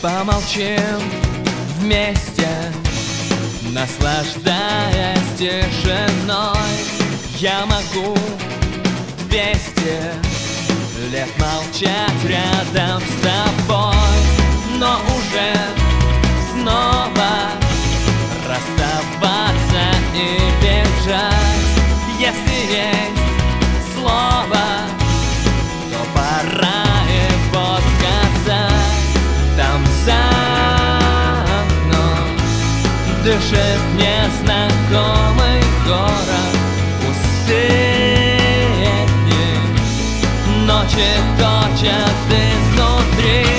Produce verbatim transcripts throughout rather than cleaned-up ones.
Помолчим вместе, наслаждаясь тишиной. Я могу двести лет молчать рядом с тобой, но уже снова расставаться и бежать. Если есть слово, то пора его сказать. Там за окном дышит незнакомый город. Пустые дни, ночи точат изнутри.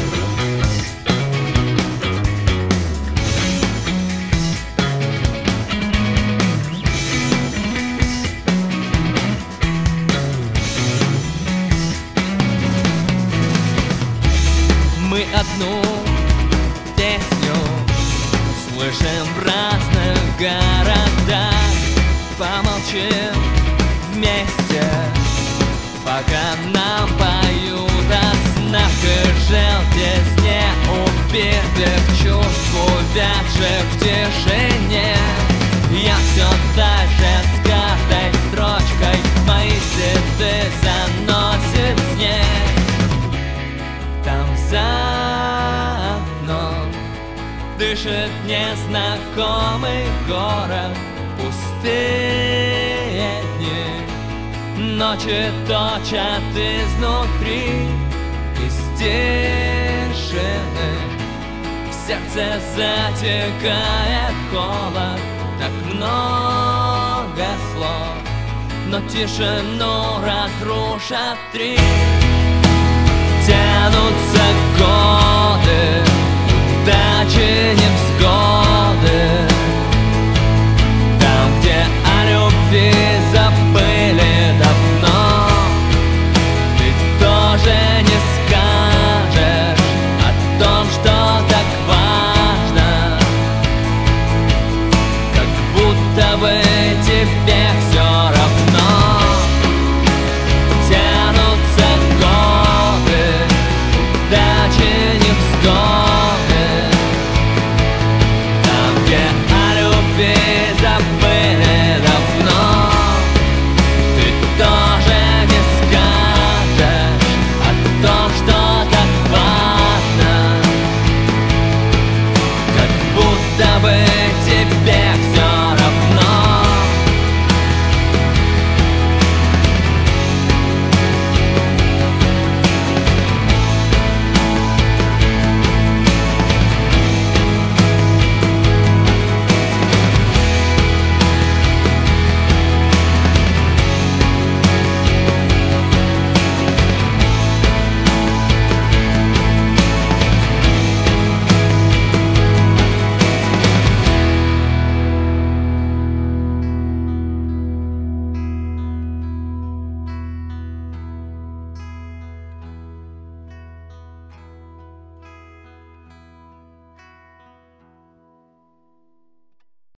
Мы одну песню слышим в разных городах. Помолчим вместе, пока нам поют о снах и желтизне убитых чувств, увядших в тишине. Я все дальше с каждой строчкой мои следы заносит снег. Там за окном дышит незнакомый город. Пустые дни, ночи точат изнутри. Из тишины в сердце затекает холод. Так много слов, но тишину разрушат три. Тянутся годы, дачи невзгод.